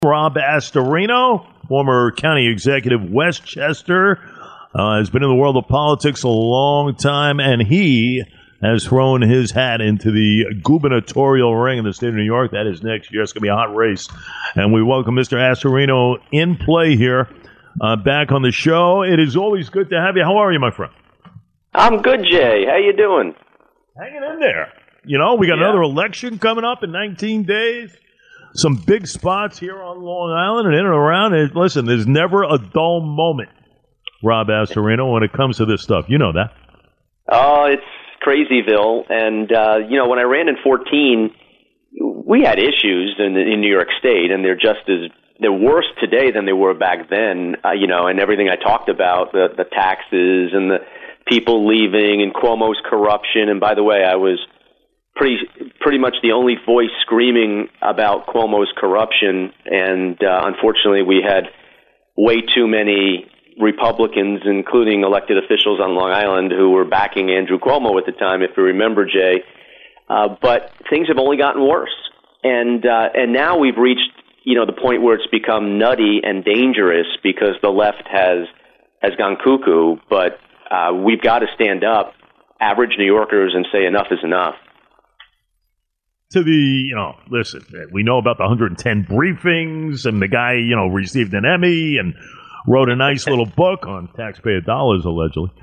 Rob Astorino, former county executive, Westchester, has been in the world of politics a long time, and he has thrown his hat into the gubernatorial ring in the state of New York. That is next year. It's going to be a hot race. And we welcome Mr. Astorino in play here, back on the show. It is always good to have you. How are you, my friend? I'm good, Jay. How you doing? Hanging in there. You know, we got another election coming up in 19 days. Some big spots here on Long Island and in and around. And listen, there's never a dull moment, Rob Astorino, when it comes to this stuff. You know that. Oh, it's crazyville. And, when I ran in 14, we had issues in New York State, and they're worse today than they were back then, and everything I talked about, the taxes and the people leaving and Cuomo's corruption. And by the way, I was pretty much the only voice screaming about Cuomo's corruption, and unfortunately we had way too many Republicans, including elected officials on Long Island, who were backing Andrew Cuomo at the time, if you remember, Jay. But things have only gotten worse, and now we've reached the point where it's become nutty and dangerous because the left has gone cuckoo. But we've got to stand up, average New Yorkers, and say enough is enough. To the, listen, we know about the 110 briefings, and the guy, received an Emmy and wrote a nice little book on taxpayer dollars, allegedly.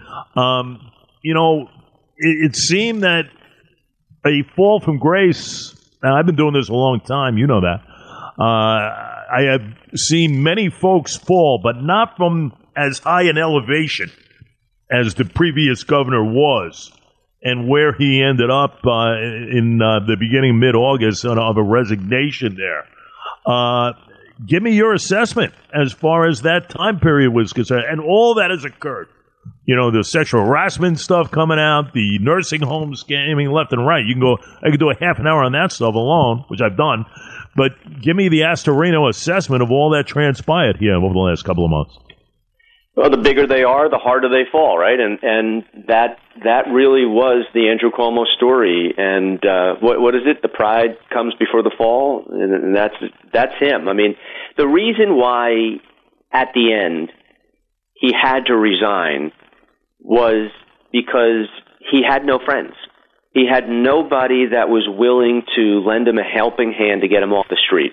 It seemed that a fall from grace, and I've been doing this a long time, you know that. I have seen many folks fall, but not from as high an elevation as the previous governor was, and where he ended up in the beginning, mid-August, of a resignation there. Give me your assessment as far as that time period was concerned, and all that has occurred. The sexual harassment stuff coming out, the nursing home scamming left and right. I could do a half an hour on that stuff alone, which I've done. But give me the Astorino assessment of all that transpired here over the last couple of months. Well, the bigger they are, the harder they fall, right? And that really was the Andrew Cuomo story. And what is it? The pride comes before the fall, and that's him. I mean, the reason why at the end he had to resign was because he had no friends. He had nobody that was willing to lend him a helping hand to get him off the street.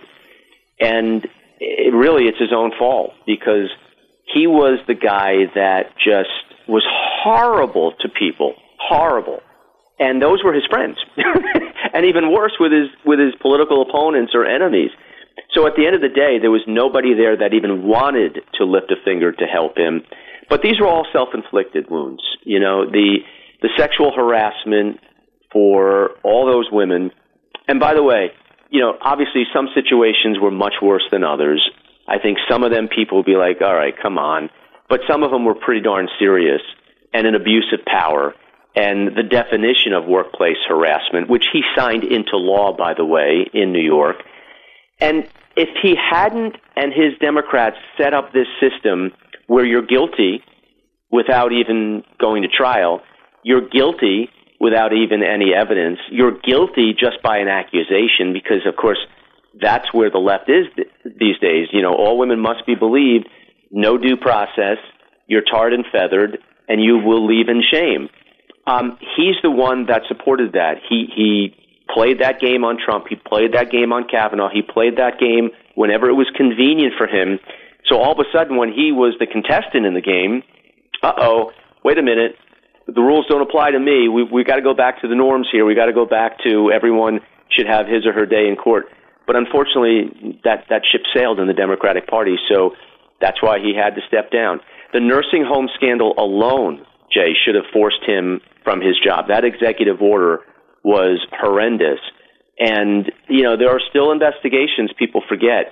And it's his own fault, because he was the guy that just was horrible to people, horrible. And those were his friends. And even worse, with his political opponents or enemies. So at the end of the day, there was nobody there that even wanted to lift a finger to help him. But these were all self-inflicted wounds. The sexual harassment for all those women. And by the way, obviously some situations were much worse than others. I think some of them people would be like, all right, come on. But some of them were pretty darn serious, and an abuse of power, and the definition of workplace harassment, which he signed into law, by the way, in New York. And if he hadn't, and his Democrats, set up this system where you're guilty without even going to trial, you're guilty without even any evidence, you're guilty just by an accusation, because, of course, that's where the left is these days. All women must be believed, no due process, you're tarred and feathered, and you will leave in shame. He's the one that supported that. He played that game on Trump. He played that game on Kavanaugh. He played that game whenever it was convenient for him. So all of a sudden, when he was the contestant in the game, wait a minute, the rules don't apply to me. We've got to go back to the norms here. We've got to go back to everyone should have his or her day in court. But unfortunately, that ship sailed in the Democratic Party, so that's why he had to step down. The nursing home scandal alone, Jay, should have forced him from his job. That executive order was horrendous. And, there are still investigations, people forget,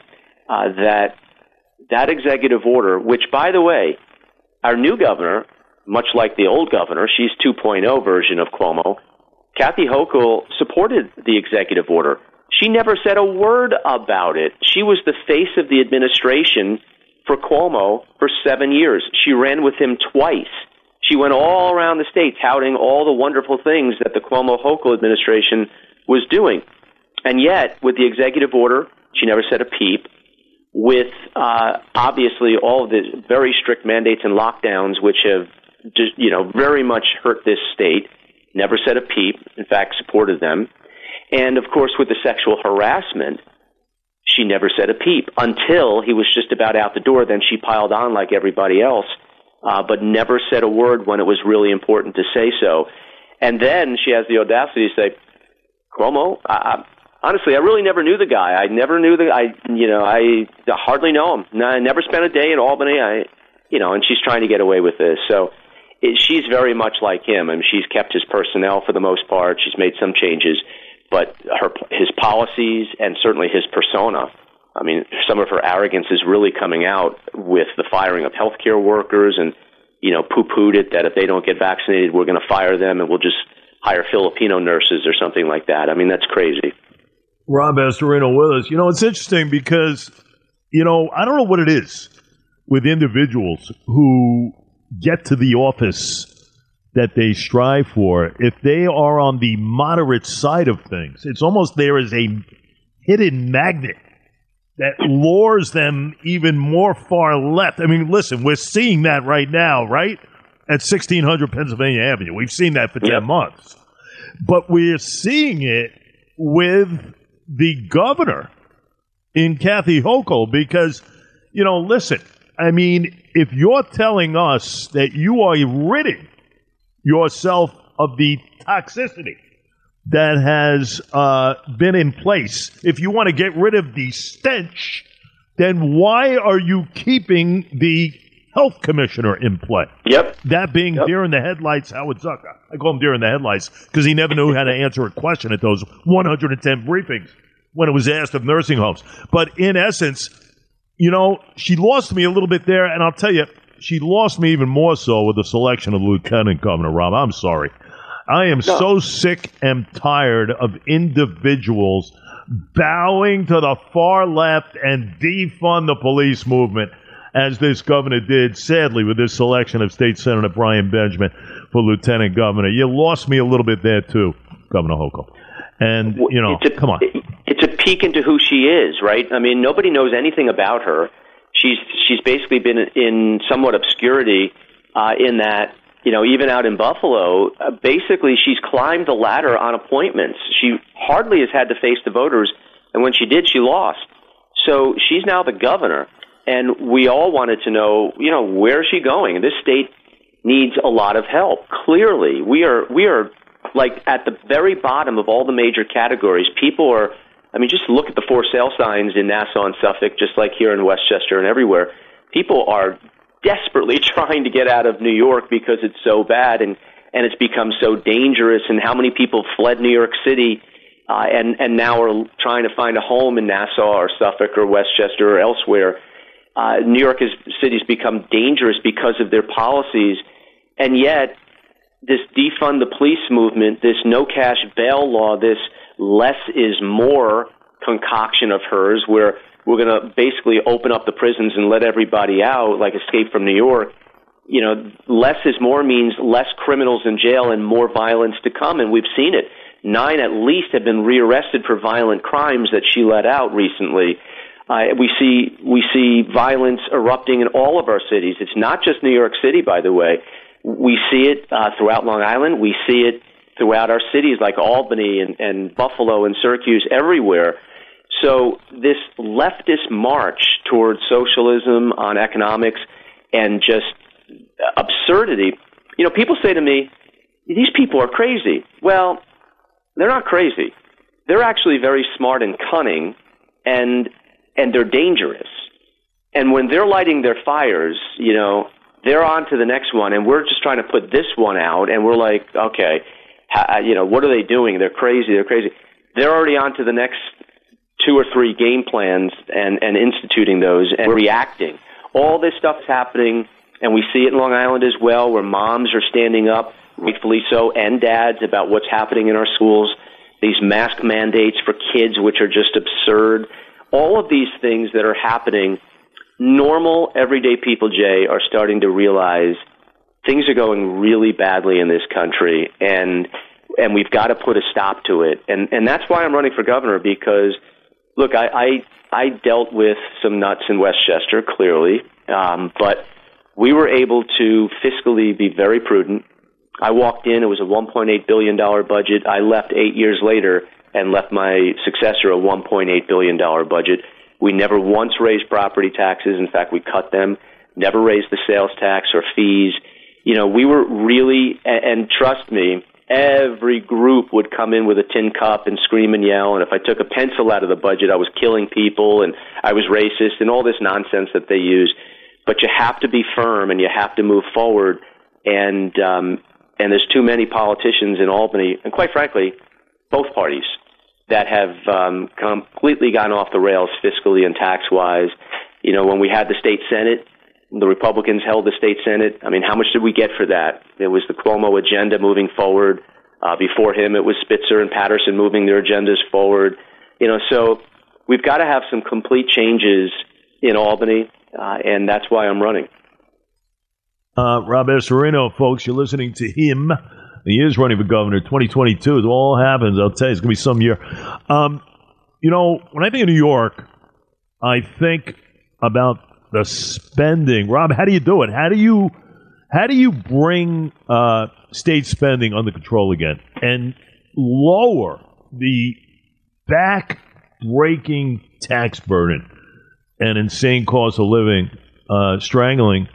that executive order, which, by the way, our new governor, much like the old governor, she's 2.0 version of Cuomo, Kathy Hochul supported the executive order. She never said a word about it. She was the face of the administration for Cuomo for 7 years. She ran with him twice. She went all around the state touting all the wonderful things that the Cuomo-Hochul administration was doing. And yet, with the executive order, she never said a peep. with obviously all of the very strict mandates and lockdowns, which have just, very much hurt this state. Never said a peep. In fact, supported them. And of course, with the sexual harassment, she never said a peep until he was just about out the door. Then she piled on like everybody else, but never said a word when it was really important to say so. And then she has the audacity to say, Cuomo, honestly, I really never knew the guy. I never knew I hardly know him. I never spent a day in Albany. And she's trying to get away with this. So she's very much like him. I mean, she's kept his personnel for the most part. She's made some changes, but his policies and certainly his persona, I mean, some of her arrogance is really coming out with the firing of healthcare workers and, poo-pooed it that if they don't get vaccinated, we're going to fire them and we'll just hire Filipino nurses or something like that. I mean, that's crazy. Rob Astorino with us. It's interesting because, I don't know what it is with individuals who get to the office that they strive for. If they are on the moderate side of things, it's almost there is a hidden magnet that lures them even more far left. I mean, listen, we're seeing that right now, right? At 1600 Pennsylvania Avenue. We've seen that for 10 months. But we're seeing it with the governor in Kathy Hochul because, listen, I mean, if you're telling us that you are ridding yourself of the toxicity that has been in place, if you want to get rid of the stench, then why are you keeping the health commissioner in play? Yep. That being deer in the headlights, Howard Zucker. I call him deer in the headlights because he never knew how to answer a question at those 110 briefings when it was asked of nursing homes. But in essence, she lost me a little bit there, and I'll tell you, she lost me even more so with the selection of Lieutenant Governor Rob. I'm sorry. I am so sick and tired of individuals bowing to the far left and defund the police movement, as this governor did, sadly, with this selection of State Senator Brian Benjamin for Lieutenant Governor. You lost me a little bit there, too, Governor Hochul. And, come on. It's a peek into who she is, right? I mean, nobody knows anything about her. She's basically been in somewhat obscurity in that, even out in Buffalo, basically she's climbed the ladder on appointments. She hardly has had to face the voters, and when she did, she lost. So she's now the governor, and we all wanted to know, where is she going? This state needs a lot of help. Clearly, we are like at the very bottom of all the major categories. People are, just look at the for sale signs in Nassau and Suffolk, just like here in Westchester and everywhere. People are desperately trying to get out of New York because it's so bad and it's become so dangerous, and how many people fled New York City and now are trying to find a home in Nassau or Suffolk or Westchester or elsewhere. New York City's become dangerous because of their policies, and yet this defund the police movement, this no cash bail law, this less is more concoction of hers, where we're going to basically open up the prisons and let everybody out, like Escape from New York. Less is more means less criminals in jail and more violence to come, and we've seen it. 9 at least have been rearrested for violent crimes that she let out recently. We see violence erupting in all of our cities. It's not just New York City, by the way. We see it throughout Long Island. We see it throughout our cities like Albany and Buffalo and Syracuse, everywhere. So this leftist march towards socialism on economics and just absurdity. People say to me, these people are crazy. Well, they're not crazy. They're actually very smart and cunning, and they're dangerous. And when they're lighting their fires, they're on to the next one, and we're just trying to put this one out, and we're like, okay, what are they doing? They're crazy. They're already on to the next 2 or 3 game plans and instituting those and reacting. All this stuff is happening, and we see it in Long Island as well, where moms are standing up, rightfully so, and dads, about what's happening in our schools, these mask mandates for kids, which are just absurd. All of these things that are happening, normal, everyday people, Jay, are starting to realize things are going really badly in this country, and we've got to put a stop to it. And that's why I'm running for governor, because Look, I dealt with some nuts in Westchester, clearly, but we were able to fiscally be very prudent. I walked in, it was a $1.8 billion budget. I left 8 years later and left my successor a $1.8 billion budget. We never once raised property taxes. In fact, we cut them, never raised the sales tax or fees. You know, we were really, and trust me, every group would come in with a tin cup and scream and yell, and if I took a pencil out of the budget, I was killing people, and I was racist, and all this nonsense that they use. But you have to be firm, and you have to move forward, and there's too many politicians in Albany, and quite frankly, both parties, that have completely gone off the rails fiscally and tax-wise. You know, when we had the state Senate, the Republicans held the state Senate. I mean, how much did we get for that? It was the Cuomo agenda moving forward. Before him, it was Spitzer and Patterson moving their agendas forward. You know, so we've got to have some complete changes in Albany, and that's why I'm running. Rob Astorino, folks, you're listening to him. He is running for governor 2022. It all happens. I'll tell you, it's going to be some year. You know, when I think of New York, I think about the spending. Rob, how do you do it? How do you bring state spending under control again and lower the back-breaking tax burden and insane cost of living, strangling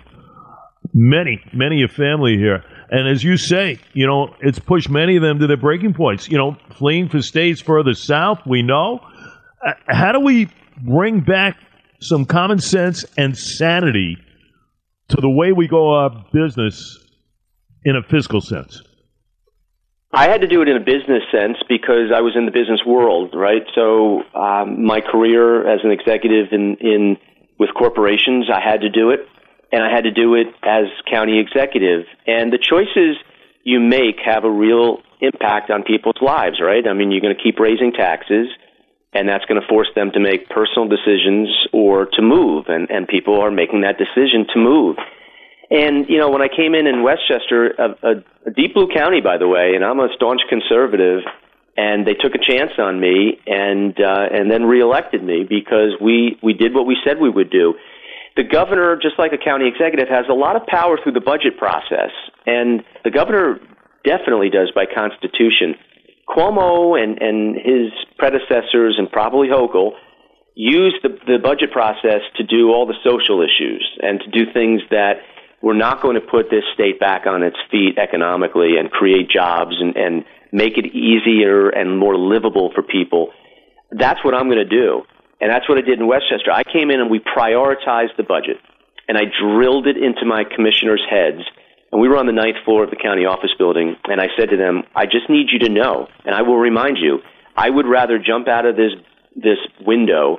many a family here? And as you say, you know, it's pushed many of them to their breaking points. You know, fleeing for states further south, we know. How do we bring back some common sense and sanity to the way we go about business in a fiscal sense? I had to do it in a business sense because I was in the business world, right? So my career as an executive in with corporations, I had to do it, and I had to do it as county executive. And the choices you make have a real impact on people's lives, right? I mean, you're going to keep raising taxes, and that's going to force them to make personal decisions or to move, and people are making that decision to move. And, you know, when I came in Westchester, a deep blue county, by the way, and I'm a staunch conservative, and they took a chance on me and then reelected me because we did what we said we would do. The governor, just like a county executive, has a lot of power through the budget process, and the governor definitely does by constitution. Cuomo and his predecessors, and probably Hochul, used the budget process to do all the social issues and to do things that were not going to put this state back on its feet economically and create jobs and make it easier and more livable for people. That's what I'm going to do. And that's what I did in Westchester. I came in and we prioritized the budget, and I drilled it into my commissioners' heads. And we were on the 9th floor of the county office building, and I said to them, I just need you to know, and I will remind you, I would rather jump out of this window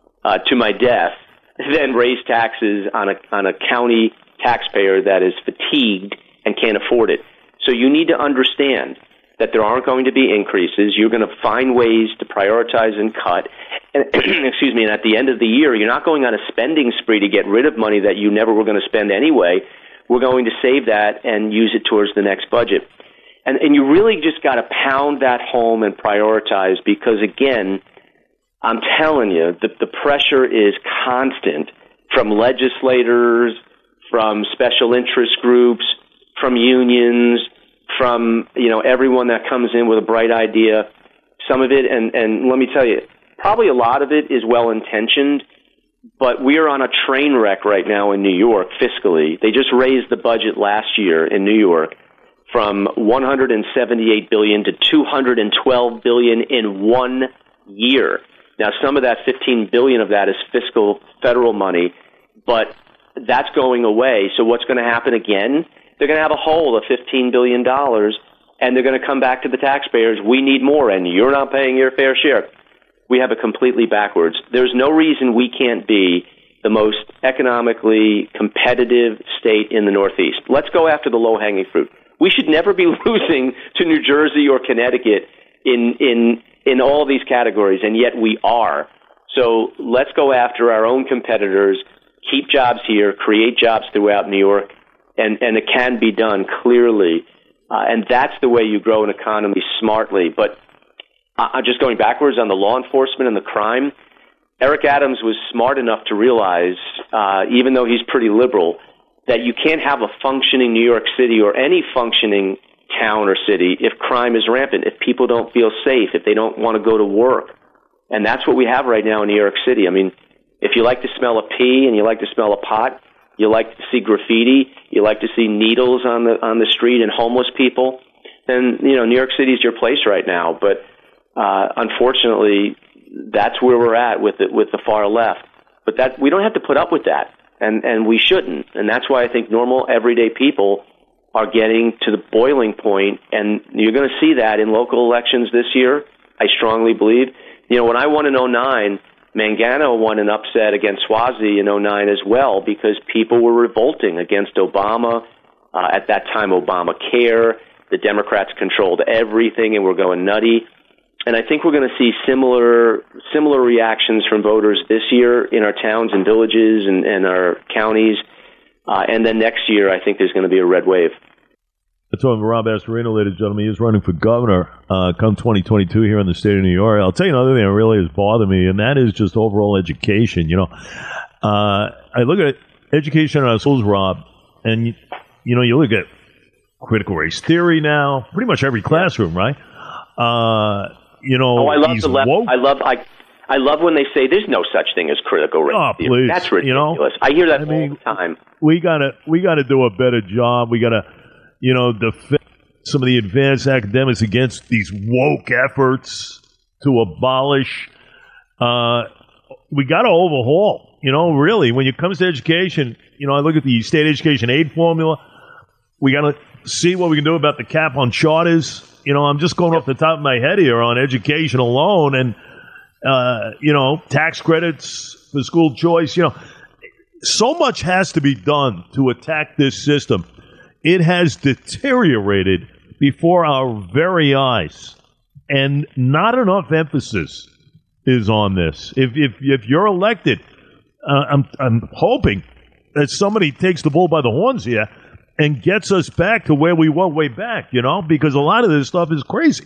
to my death than raise taxes on a county taxpayer that is fatigued and can't afford it. So you need to understand that there aren't going to be increases. You're going to find ways to prioritize and cut. And, excuse me, and at the end of the year, you're not going on a spending spree to get rid of money that you never were going to spend anyway. We're going to save that and use it towards the next budget. And you really just got to pound that home and prioritize because, again, I'm telling you, the pressure is constant from legislators, from special interest groups, from unions, from, you know, everyone that comes in with a bright idea. Some of it, and let me tell you, probably a lot of it is well-intentioned, but we are on a train wreck right now in New York fiscally. They just raised the budget last year in New York from $178 billion to $212 billion in 1 year. Now, some of that, $15 billion of that is fiscal federal money, but that's going away. So what's going to happen again? They're going to have a hole of $15 billion, and they're going to come back to the taxpayers. We need more, and you're not paying your fair share. We have it completely backwards. There's no reason we can't be the most economically competitive state in the Northeast. Let's go after the low-hanging fruit. We should never be losing to New Jersey or Connecticut in all these categories, and yet we are. So let's go after our own competitors, keep jobs here, create jobs throughout New York, and it can be done clearly. And that's the way you grow an economy smartly. But just going backwards on the law enforcement and the crime, Eric Adams was smart enough to realize, even though he's pretty liberal, that you can't have a functioning New York City or any functioning town or city if crime is rampant, if people don't feel safe, if they don't want to go to work. And that's what we have right now in New York City. I mean, if you like to smell a pea and you like to smell a pot, you like to see graffiti, you like to see needles on the street and homeless people, then, you know, New York City is your place right now. But unfortunately, that's where we're at with the far left. But that we don't have to put up with that, and we shouldn't. And that's why I think normal, everyday people are getting to the boiling point, and you're going to see that in local elections this year, I strongly believe. You know, when I won in 2009, Mangano won an upset against Swazi in 2009 as well, because people were revolting against Obama. At that time, Obamacare. The Democrats controlled everything and were going nutty. And I think we're going to see similar reactions from voters this year in our towns and villages and our counties. And then next year, I think there's going to be a red wave. That's talking to Rob Astorino, ladies and gentlemen. He's running for governor come 2022 here in the state of New York. I'll tell you another thing that really has bothered me, and that is just overall education. You know, I look at education in our schools, Rob, and, you know, you look at critical race theory now, pretty much every classroom, right? You know, I love the left. Woke. I love when they say there's no such thing as critical race theory. Please. That's ridiculous. You know, I hear that all the time. We gotta do a better job. We gotta, you know, defend some of the advanced academics against these woke efforts to abolish. We gotta overhaul. You know, really, when it comes to education, you know, I look at the state education aid formula. We gotta see what we can do about the cap on charters. You know, I'm just going off the top of my head here on education alone, and you know, tax credits for school choice. You know, so much has to be done to attack this system. It has deteriorated before our very eyes, and not enough emphasis is on this. If you're elected, I'm hoping that somebody takes the bull by the horns here and gets us back to where we were way back, you know, because a lot of this stuff is crazy.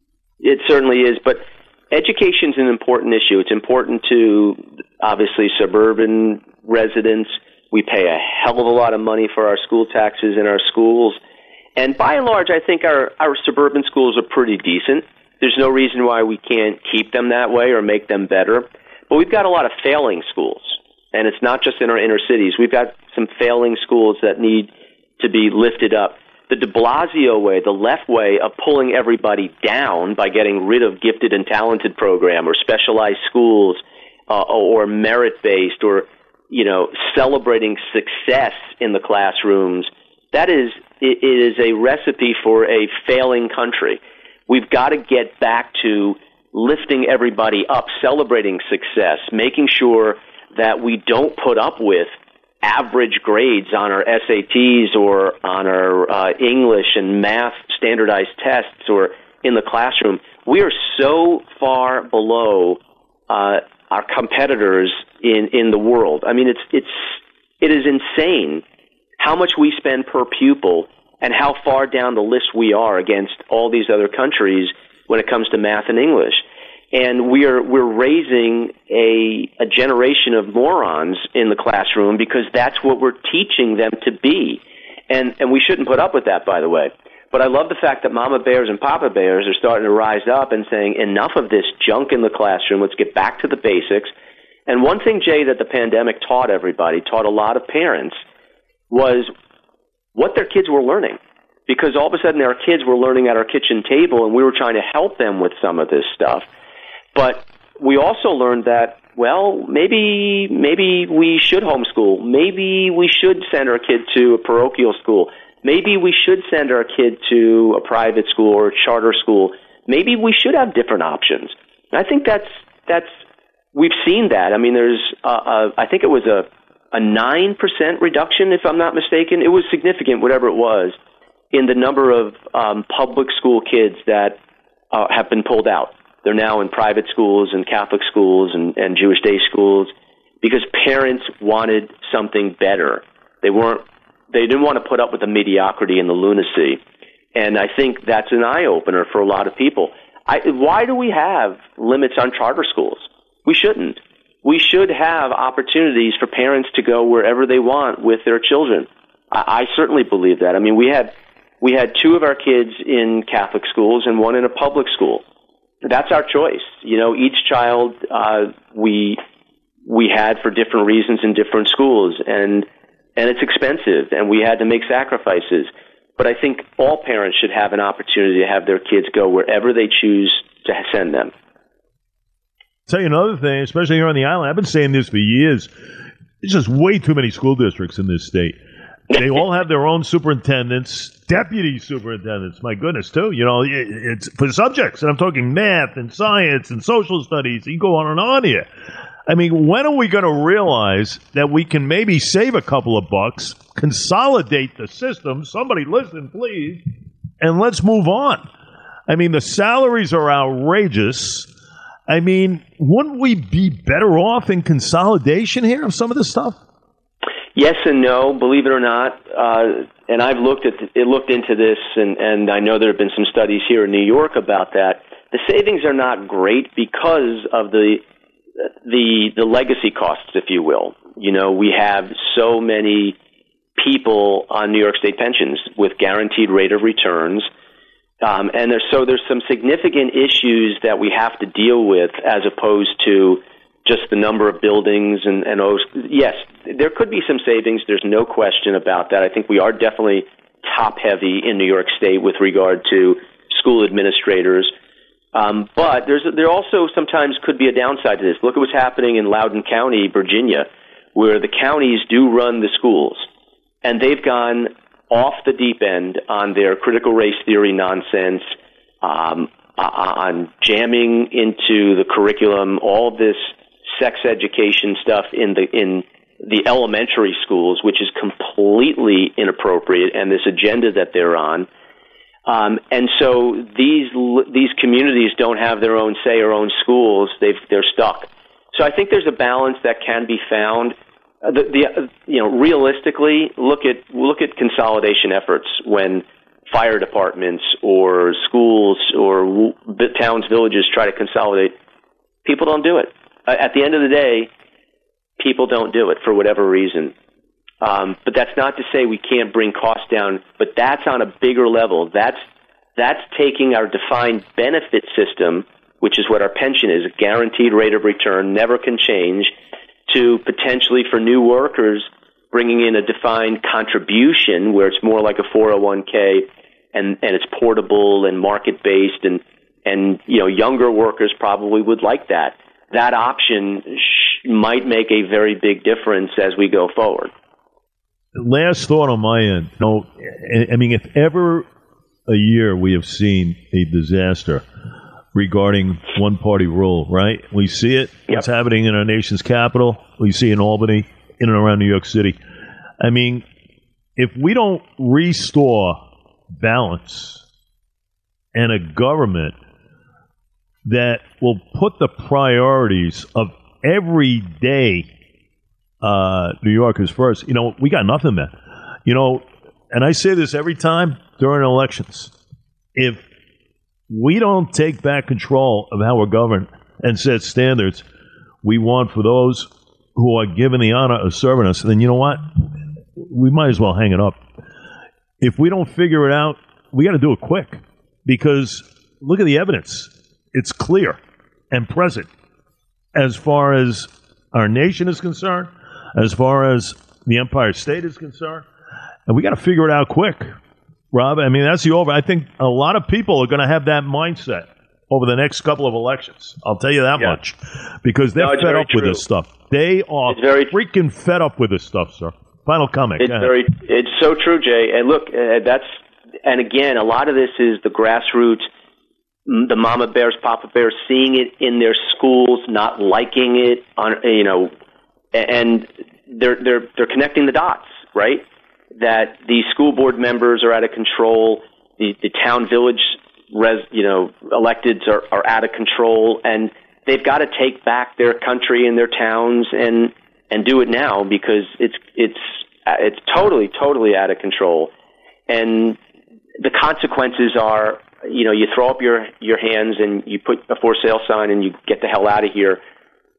It certainly is, but education is an important issue. It's important to, obviously, suburban residents. We pay a hell of a lot of money for our school taxes in our schools. And by and large, I think our suburban schools are pretty decent. There's no reason why we can't keep them that way or make them better. But we've got a lot of failing schools, and it's not just in our inner cities. We've got some failing schools that need to be lifted up. The de Blasio way, the left way of pulling everybody down by getting rid of gifted and talented program or specialized schools or merit-based or, you know, celebrating success in the classrooms, it is a recipe for a failing country. We've got to get back to lifting everybody up, celebrating success, making sure that we don't put up with average grades on our SATs or on our English and math standardized tests or in the classroom. We are so far below our competitors in the world. I mean, it is insane how much we spend per pupil and how far down the list we are against all these other countries when it comes to math and English. And we're raising a generation of morons in the classroom because that's what we're teaching them to be. And we shouldn't put up with that, by the way. But I love the fact that Mama Bears and Papa Bears are starting to rise up and saying, enough of this junk in the classroom, let's get back to the basics. And one thing, Jay, that the pandemic taught everybody, taught a lot of parents, was what their kids were learning. Because all of a sudden our kids were learning at our kitchen table and we were trying to help them with some of this stuff. But we also learned that, well, maybe we should homeschool. Maybe we should send our kid to a parochial school. Maybe we should send our kid to a private school or a charter school. Maybe we should have different options. And I think that's we've seen that. I mean, there's I think it was a 9% reduction, if I'm not mistaken. It was significant, whatever it was, in the number of public school kids that have been pulled out. They're now in private schools and Catholic schools and Jewish day schools because parents wanted something better. They didn't want to put up with the mediocrity and the lunacy. And I think that's an eye-opener for a lot of people. Why do we have limits on charter schools? We shouldn't. we should have opportunities for parents to go wherever they want with their children. I certainly believe that. I mean, we had two of our kids in Catholic schools and one in a public school. That's our choice. You know, each child we had for different reasons in different schools, and it's expensive, and we had to make sacrifices. But I think all parents should have an opportunity to have their kids go wherever they choose to send them. Tell you another thing, especially here on the island, I've been saying this for years. There's just way too many school districts in this state. They all have their own superintendents, deputy superintendents, my goodness, too. You know, it's for subjects, and I'm talking math and science and social studies. You go on and on here. I mean, when are we going to realize that we can maybe save a couple of bucks, consolidate the system? Somebody listen, please, and let's move on. I mean, the salaries are outrageous. I mean, wouldn't we be better off in consolidation here of some of this stuff? Yes and no, believe it or not. And I've looked into this, and I know there have been some studies here in New York about that. The savings are not great because of the legacy costs, if you will. You know, we have so many people on New York State pensions with guaranteed rate of returns. And there's some significant issues that we have to deal with as opposed to just the number of buildings and yes, there could be some savings. There's no question about that. I think we are definitely top heavy in New York State with regard to school administrators. But there also sometimes could be a downside to this. Look at what's happening in Loudoun County, Virginia, where the counties do run the schools, and they've gone off the deep end on their critical race theory nonsense, on jamming into the curriculum all this sex education stuff in the elementary schools, which is completely inappropriate, and this agenda that they're on. And so these communities don't have their own say or own schools. They're stuck. So I think there's a balance that can be found. Realistically, look at consolidation efforts when fire departments or schools or towns, villages try to consolidate. People don't do it. At the end of the day, people don't do it for whatever reason. But that's not to say we can't bring costs down, but that's on a bigger level. That's taking our defined benefit system, which is what our pension is, a guaranteed rate of return, never can change, to potentially for new workers bringing in a defined contribution where it's more like a 401k and it's portable and market-based and younger workers probably would like that. That option might make a very big difference as we go forward. Last thought on my end. I mean, if ever a year we have seen a disaster regarding one-party rule, right? We see it. Yep. What's happening in our nation's capital. We see in Albany, in and around New York City. I mean, if we don't restore balance and a government that will put the priorities of everyday New Yorkers first, we got nothing, man. And I say this every time during elections. If we don't take back control of how we're governed and set standards we want for those who are given the honor of serving us, then you know what? We might as well hang it up. If we don't figure it out, we got to do it quick, because look at the evidence. It's clear and present as far as our nation is concerned, as far as the Empire State is concerned, and we got to figure it out quick. Rob, I mean, that's the over. I think a lot of people are going to have that mindset over the next couple of elections. I'll tell you that much, because they're fed up with this stuff. They are freaking fed up with this stuff, sir. Final comment. It's so true, Jay. And look, and again, a lot of this is the grassroots, the mama bears, papa bears, seeing it in their schools, not liking it, and they're connecting the dots, right? That these school board members are out of control, the town village electeds are out of control, and they've got to take back their country and their towns and do it now, because it's totally out of control. And the consequences are, you throw up your hands and you put a for sale sign and you get the hell out of here.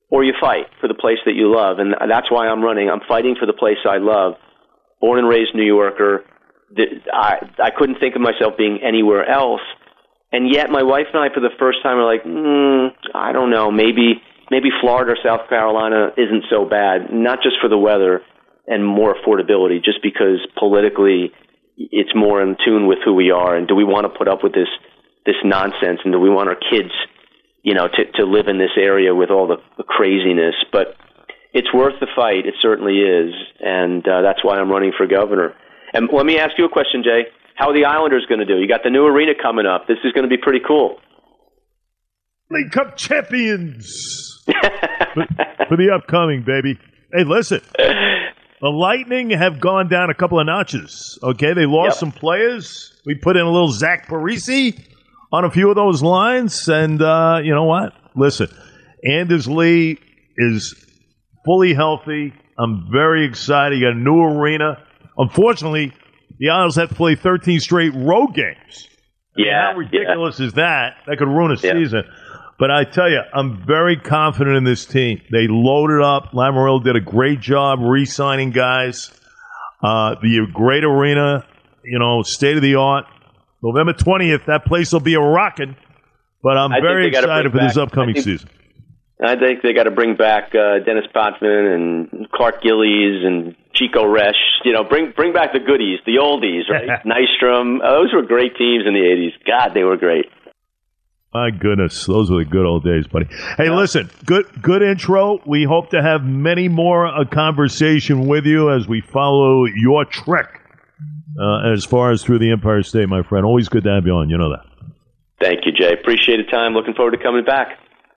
or you fight for the place that you love. And that's why I'm running. I'm fighting for the place I love. Born and raised New Yorker. I couldn't think of myself being anywhere else. And yet my wife and I, for the first time, are like, I don't know, maybe Florida or South Carolina isn't so bad, not just for the weather and more affordability, just because politically it's more in tune with who we are. And do we want to put up with this nonsense? And do we want our kids, to live in this area with all the craziness? But it's worth the fight. It certainly is. And that's why I'm running for governor. And let me ask you a question, Jay. How are the Islanders going to do? You got the new arena coming up. This is going to be pretty cool. League Cup champions for the upcoming, baby. Hey, listen. The Lightning have gone down a couple of notches. Okay, they lost some players. We put in a little Zach Parise on a few of those lines. And you know what? Listen, Anders Lee is fully healthy. I'm very excited. You got a new arena. Unfortunately, the Isles have to play 13 straight road games. How ridiculous is that? That could ruin a season. But I tell you, I'm very confident in this team. They loaded up. Lamoriello did a great job re-signing guys. The great arena, state of the art. November 20th, that place will be a rockin'. But I'm very excited for this upcoming season. I think they got to bring back Dennis Potvin and Clark Gillies and Chico Resch. Bring back the goodies, the oldies, right? Nystrom. Those were great teams in the 80s. God, they were great. My goodness, those were the good old days, buddy. Hey, listen, good intro. We hope to have many more a conversation with you as we follow your trek as far as through the Empire State, my friend. Always good to have you on. You know that. Thank you, Jay. Appreciate the time. Looking forward to coming back.